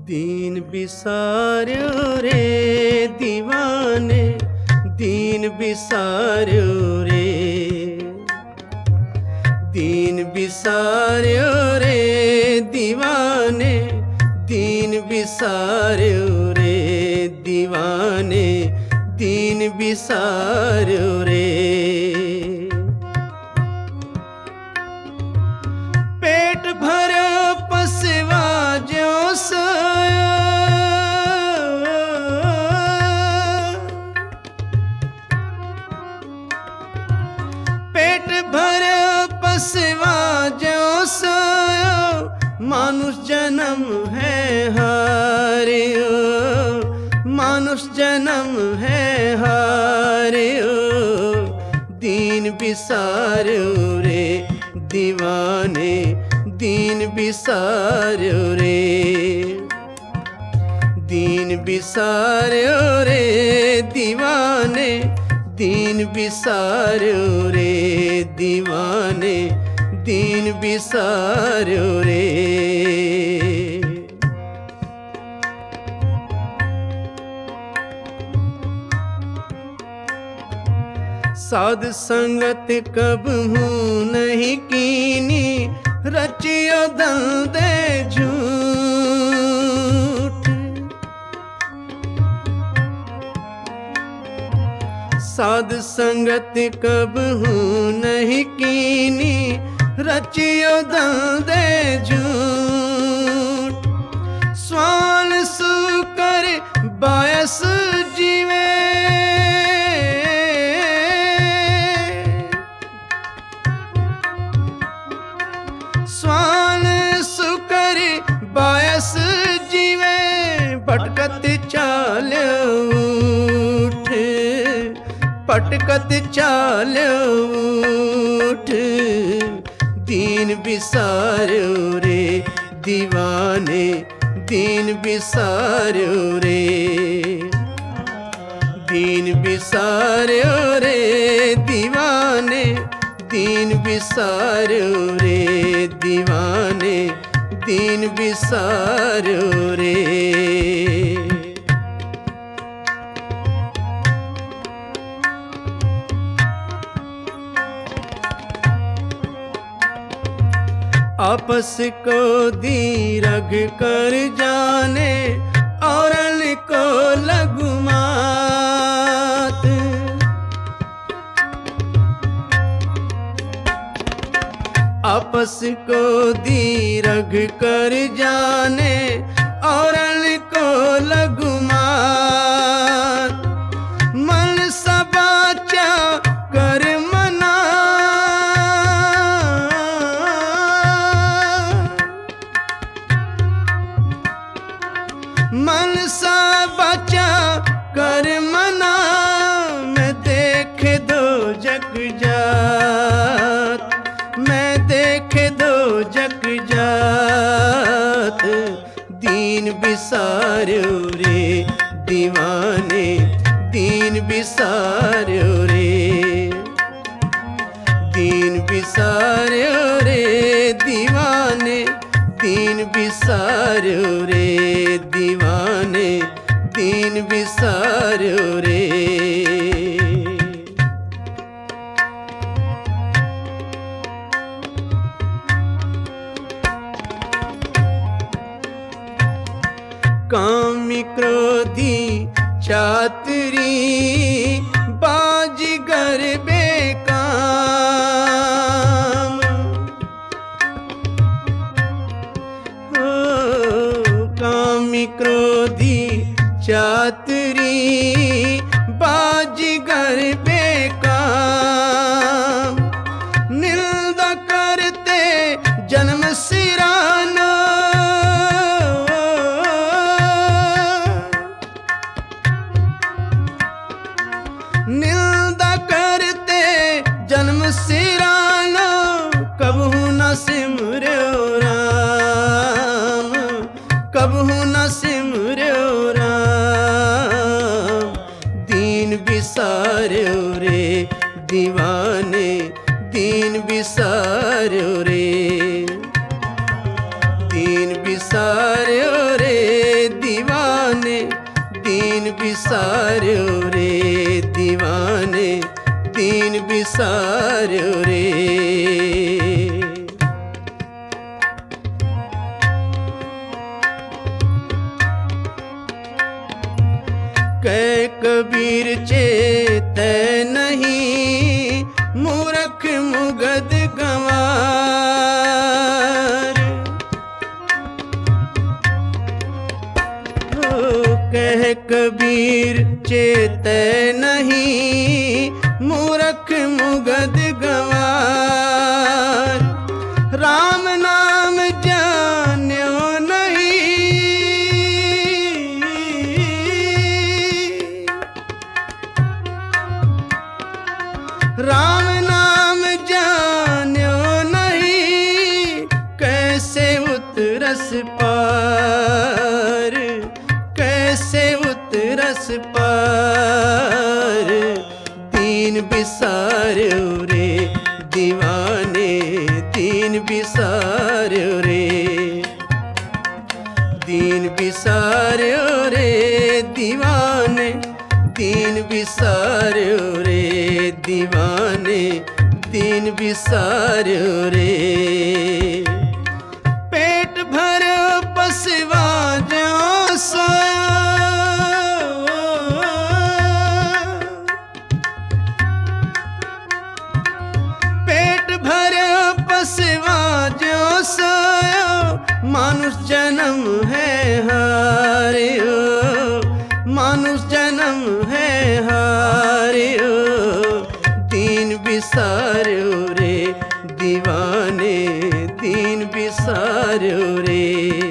दीन बिसार्यो रे दीवाने, दीन बिसार्यो रे, दीन बिसार्यो रे दीवाने, दीन बिसार्यो रे दीवाने, दीन बिसार्यो रे। पेट भरो पसवा जो सोया, पेट भरो पसवा जो सोया, मानुष जन्म है हारियो, मानुष जन्म है हारियो, दीन बिसार्यो रे दीवाने, दीन बिसार्यो रे, दीन बिसार्यो रे दीवाने, दीन बिसार्यो रे दीवाने, दीन बिसार्यो रे। साध संगत कबहू नहीं कीनी, रचियो दंदे झूठ। साध संगत कबहू नहीं कीनी, रचियो दंदे झूठ। स्वान सुकर बायस जीवे, स्वान सुकर बायस जीवे, पटकत चाल उठ, पटकत चाल उठ, दीन बिसार्यो रे दीवाने, दीन बिसार्यो रे, दीन बिसार्यो रे दीवाने, दीन बिसार्यो रे दीवाने, दीन बिसार्यो रे। आपस को दीरघ कर जाने, औरन को लघुमात। आपस को दीरघ कर जाने, औरन को लघुमात। मन सबाचा कर मना, मन सा बचा कर मना, मैं देख दो जग जात, मैं देख दो जग जात, दीन बिसार्यो रे दीवाने, दीन बिसार्यो रे, दीन बिसार्यो रे दीवाने, दीन बिसार्यो रे दीवाने, दीन बिसार्यो रे। कामी क्रोधी चातुरी, बाजीगर बेकाम। कामी क्रोधी चातुरी, बाजीगर बेकाम। निंदा करते जन्म सिराना, निंदा करते जन्म सिराना, कबहू न सिमर्यो राम, कबहू न सिमर्यो राम, दीन बिसार्यो रे दीवाने, दीन बिसार्यो रे, दीन बिसार्यो रे बिसार्यो रे दीवाने दीन बिसार्यो रे। कह कबीर चेते नहीं मूर्ख मुगद गंवार। कह कबीर चेते नहीं मूर्ख मुगद गंवार। राम नाम जान्यो राम नाम जान्यो नहीं कैसे उतरस पार, कैसे उतरस पार। दीन बिसार्यो रे दीवाने दीन बिसार्यो रे। दीन बिसार्यो रे दीवाने दीन बिसार्यो रे दीवाने दीन बिसार्यो रे। पेट भरो पसवा ज्यों सोया, पेट भरो पसवा ज्यों सोया। मानुष जन्म है हारियो, मानुष जन्म है हारियो। दीन बिसार्यो रे दीवाने दीन बिसार्यो रे।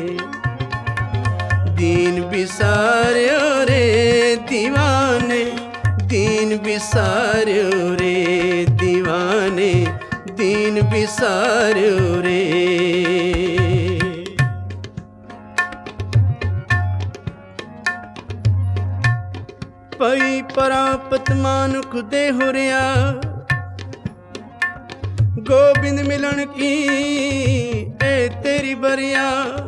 दीन बिसार्यो रे दीवाने दीन बिसार्यो रे दीवाने दीन बिसार्यो रे। पई परापत मानुख दे हुरिया, गोबिंद मिलन की ए तेरी बरिया।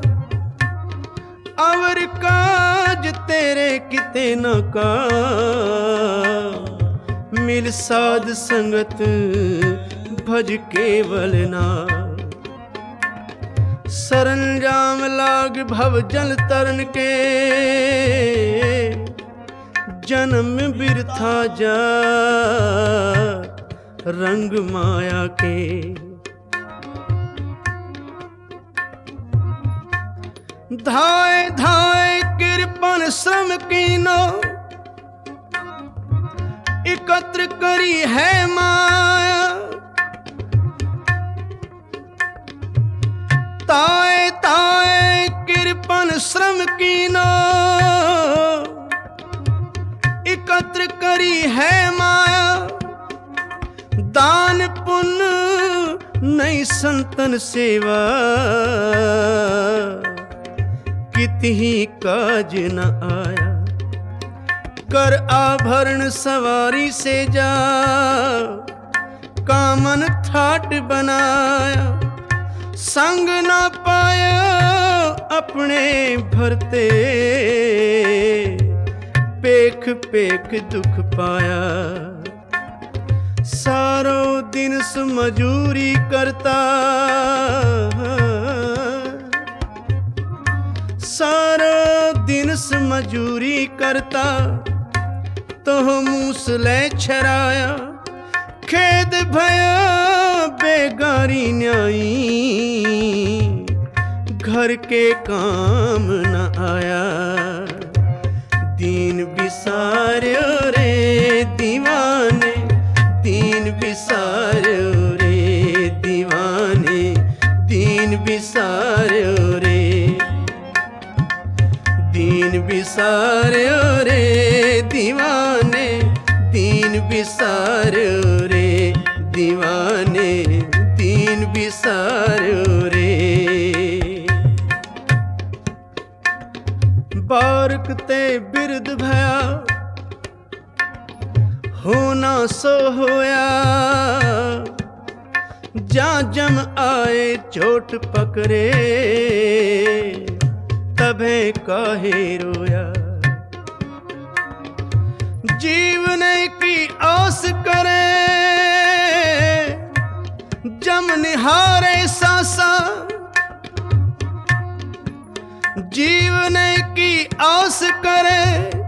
अवर काज तेरे किते न का, मिल साध संगत भज केवल ना। सरंजाम लाग भव जल तरन के, जन्म बिरथा जा रंग माया के। धाय धाय कृपण श्रम कीनो, एकत्र करी है माया। ताय ताय कृपण श्रम कीनो, एकत्र करी है माया। दान पुण्य नहीं संतन सेवा, कितही काज न आया। कर आभरण सवारी से जा, कामन ठाट बनाया। संग न पाया अपने भरते, पेख पेख दुख पाया। सारो दिन मजूरी करता, सारो दिन मजूरी करता। तो मूसले छराया, खेद भया बेगारी न्याई। घर के काम न आया, दीन बिसार्यो रे दीवाने दीन बिसार्यो रे दीवाने दीन बिसार्यो रे। दीन बिसार्यो रे दीवाने दीन बिसार्यो रे दीवाने दीन बिसार्यो रे। बारक ते बिरद भया, होना सो होया। जा जम आए चोट पकड़े, तबे काहे रोया। जीवने की आस करे जम निहारे सासा, जीवने की आस करे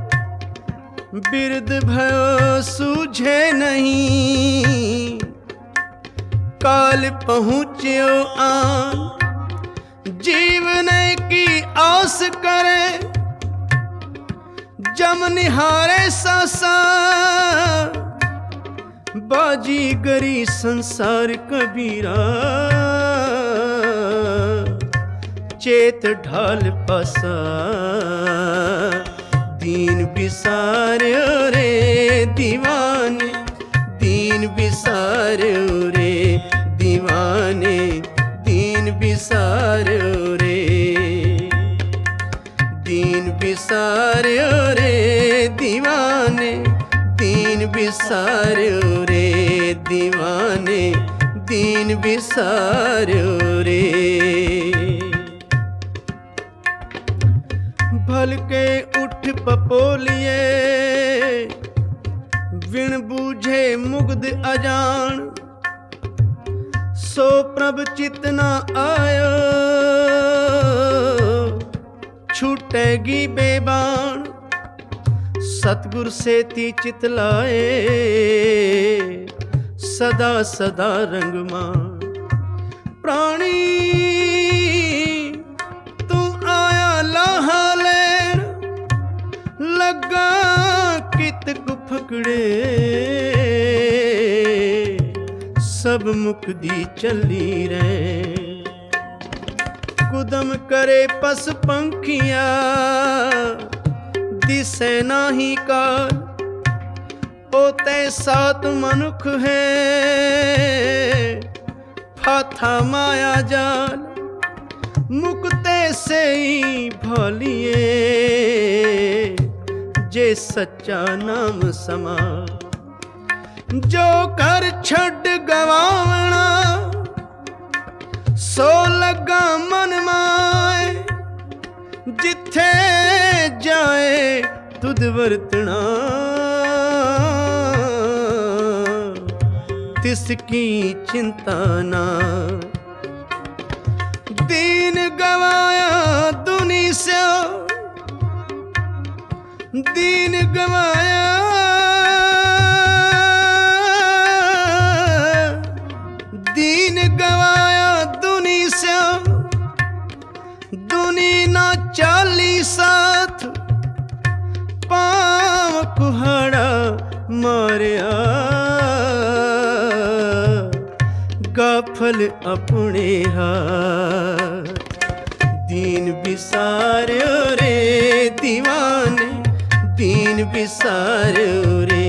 बिरद भयो सूझे नहीं, काल पहुँच्यो आन। जीवने की आस करे जम निहारे सासा, बाजीगरी संसार कबीरा, चेत ढाल पासा। दीन बिसार्यो रे दीवाने, दीन बिसार्यो रे दीवाने, दीन बिसार्यो रे, दीन बिसार्यो रे दीवाने, दीन बिसार्यो रे दीवाने, दीन बिसार्यो रे। भलके उठ पपोलिए विण बूझे मुग्ध अजान, सो प्रभ चित न आयो छूटेगी बेबान। सतगुर से ती चित लाए सदा सदा रंगमान। प्राणी तू आया लाहा लेन, लगा कित फकड़े सब मुक्ति चली रे। कुदम करे पस पंखिया दिसे नाही काल, पोते सात मनुख है फाथा माया जाल। मुक्ते से ही भलिए जे सच्चा नाम समा। जो कर छड़ गवावना सो लगा मन माए, जिथे जाए तुद वर्तना तिसकी चिंता ना। दीन गवाया दुनी से, दीन गवाया दीन गवाया दुनी से, दुनी ना चाली साथ पाँव कुहाड़ा मारिया। गाफल अपने हाथ दीन बिसार्यो रे दीवाने, दीन बिसार्यो रे,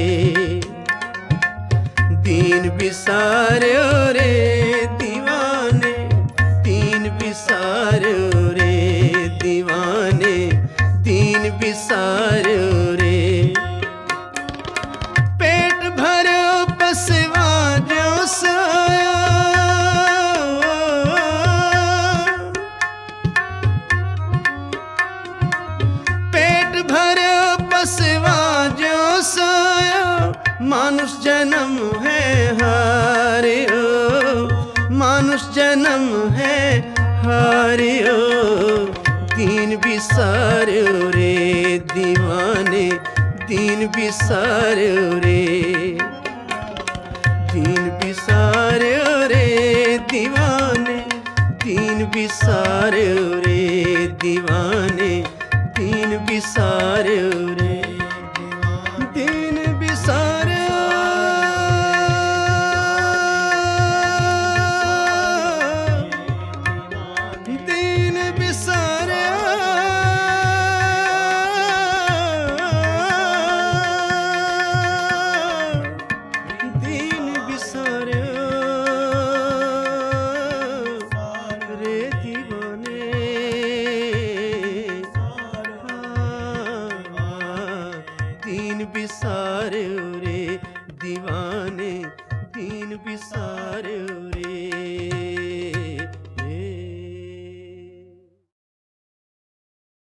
दीन बिसार्यो रे दीवाने, दीन बिसार्यो रे दीवाने, दीन बिसार्यो रे। पेट भरो पसवा जो सोया, पेट भरो पसवा जो सोया। मानुष जन्म है हारियो, मानुष जन्म है हारियो। दीन बिसार्यो रे दीवाने, दीन बिसार्यो रे, दीन बिसार्यो रे दीवाने, दीन बिसार्यो रे दीवाने, दीन बिसार्यो रे, दीन बिसार्यो, दीन बिसार्यो, दीन बिसार्यो रे दीवाने। दीन बिसार्यो रे दीवाने, दीन बिसार्यो रे।